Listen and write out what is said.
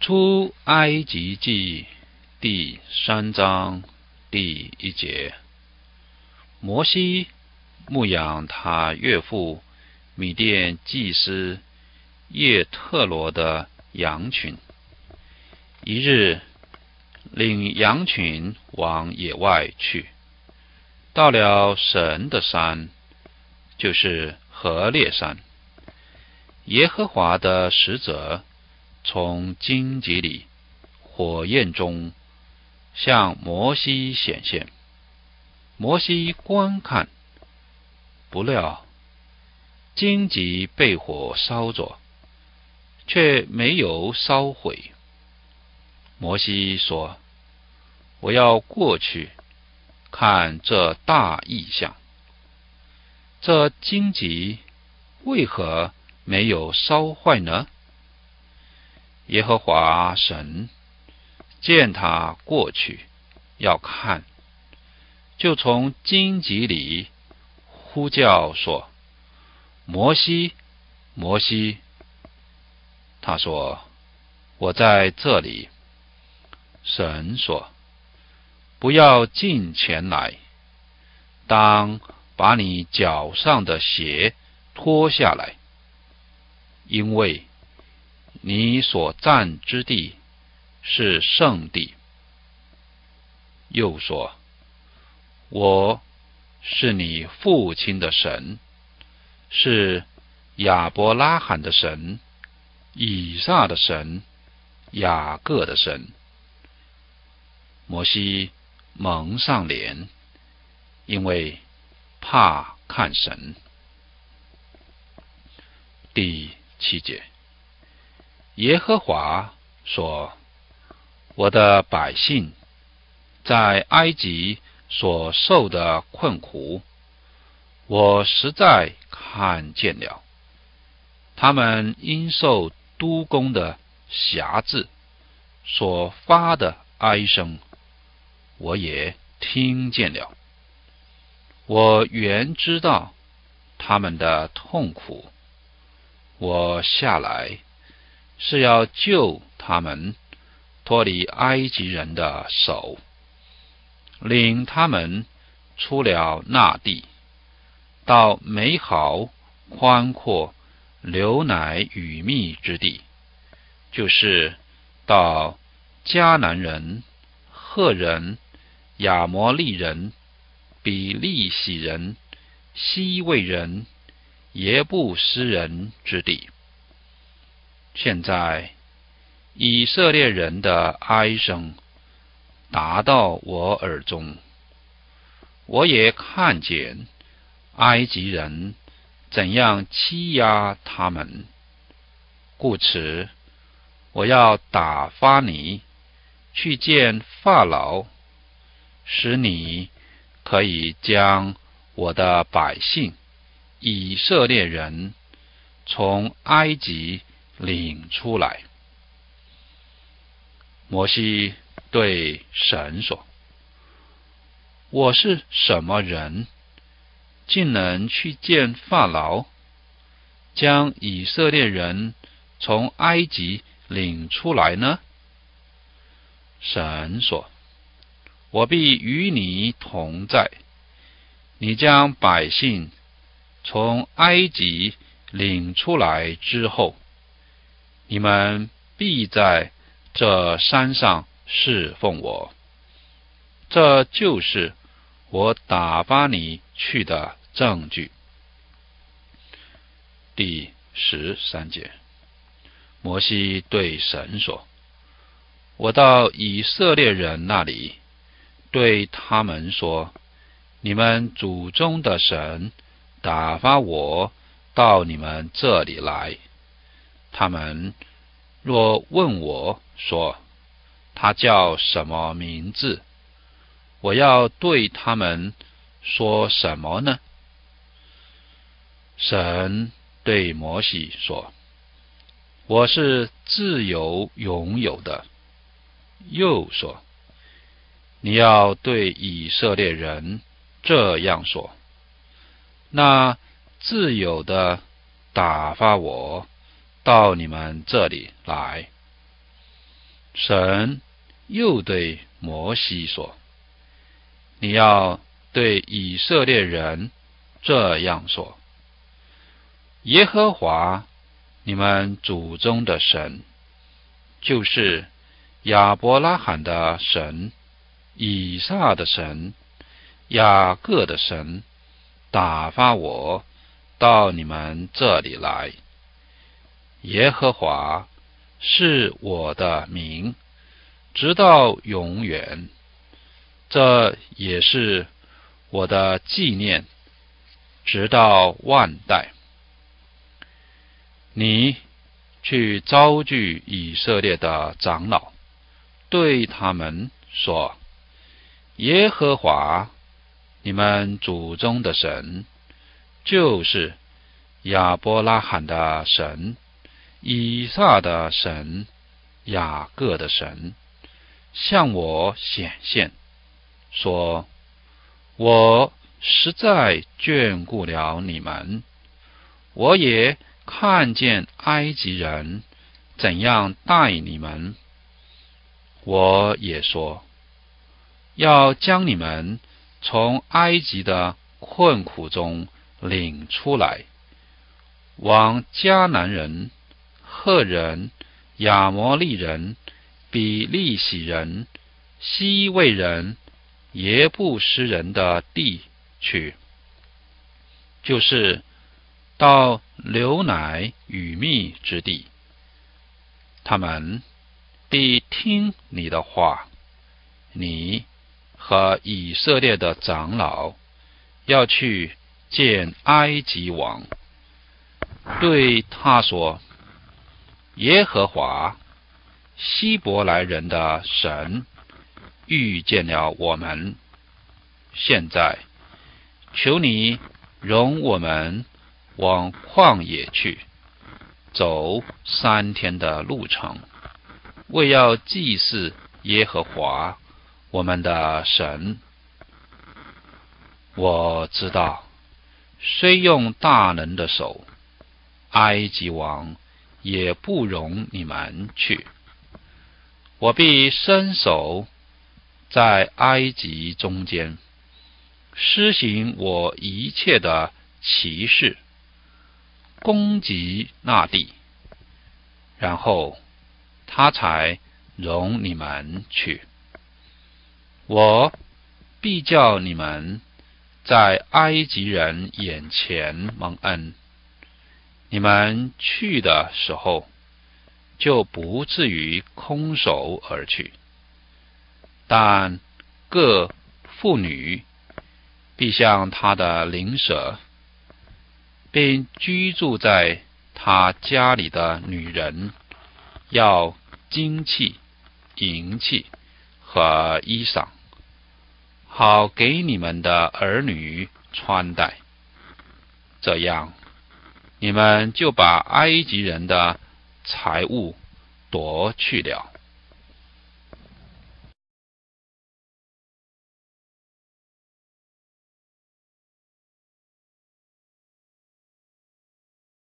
出埃及记第3章第1节，摩西牧养他岳父米甸祭司叶特罗的羊群。一日，领羊群往野外去，到了神的山，就是何烈山。耶和华的使者从荆棘里火焰中向摩西显现。摩西观看，不料荆棘被火烧着，却没有烧毁。摩西说：我要过去看这大异象，这荆棘为何没有烧坏呢？耶和华神见他过去要看，就从荆棘里呼叫说：摩西，摩西。他说：我在这里。神说：不要近前来，当把你脚上的鞋脱下来，因为你所站之地是圣地。又说：我是你父亲的神，是亚伯拉罕的神，以撒的神，雅各的神。摩西蒙上脸，因为怕看神。第7节，耶和华说：我的百姓在埃及所受的困苦，我实在看见了。他们因受督工的辖制所发的哀声，我也听见了。我原知道他们的痛苦，我下来是要救他们脱离埃及人的手，领他们出了那地，到美好宽阔流奶与蜜之地，就是到迦南人、赫人、亚摩利人、比利洗人、西魏人、耶布斯人之地。现在以色列人的哀声达到我耳中，我也看见埃及人怎样欺压他们，故此我要打发你去见法老，使你可以将我的百姓以色列人从埃及领出来。摩西对神说：我是什么人，竟能去见法老，将以色列人从埃及领出来呢？神说：我必与你同在，你将百姓从埃及领出来之后，你们必在这山上侍奉我。这就是我打发你去的证据。第13节，摩西对神说：我到以色列人那里，对他们说：你们祖宗的神打发我到你们这里来。他们若问我说他叫什么名字，我要对他们说什么呢？神对摩西说：我是自由拥有的。又说：你要对以色列人这样说：那自由的打发我到你们这里来。 神又对摩西说：你要对以色列人这样说：耶和华你们祖宗的神，就是亚伯拉罕的神、以撒的神、雅各的神，打发我到你们这里来。耶和华是我的名，直到永远。这也是我的纪念，直到万代。你去招聚以色列的长老，对他们说：耶和华你们祖宗的神，就是亚伯拉罕的神、以撒的神、雅各的神，向我显现，说：我实在眷顾了你们，我也看见埃及人怎样待你们，我也说，要将你们从埃及的困苦中领出来，往迦南人、赫人、亚摩利人、比利洗人、西魏人、耶布斯人的地去，就是到流奶与蜜之地。他们必听你的话，你和以色列的长老要去见埃及王，对他说：耶和华希伯来人的神遇见了我们，现在求你容我们往旷野去，走3天的路程，为要祭祀耶和华我们的神。我知道，虽用大能的手，埃及王也不容你们去。我必伸手在埃及中间，施行我一切的奇事，攻击那地，然后他才容你们去。我必叫你们在埃及人眼前蒙恩，你们去的时候就不至于空手而去。但各妇女必向他的邻舍，并居住在他家里的女人，要金器、银器和衣裳，好给你们的儿女穿戴。这样，你们就把埃及人的财物夺去了。